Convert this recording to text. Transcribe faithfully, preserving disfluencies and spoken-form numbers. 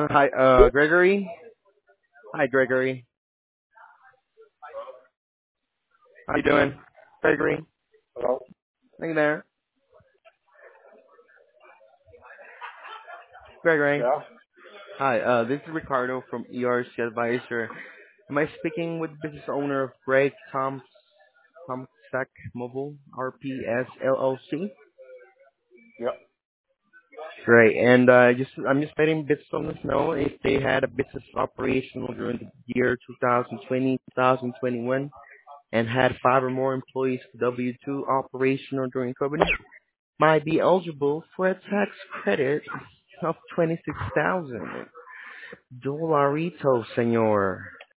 Hi, uh, Gregory. Hi, Gregory. How you doing, Gregory? Hello? Are you there, Gregory? Yeah? Hi, uh, this is Ricardo from E R C Advisor. Am I speaking with business owner of Greg Tom Tomsack Mobile R P S L L C? Yeah. Great, and uh, just I'm just letting business owners know if they had a business operational during the year twenty twenty, twenty twenty-one, and had five or more employees for W two operational during COVID. Might be eligible for a tax credit of twenty-six thousand. Dolarito, senor.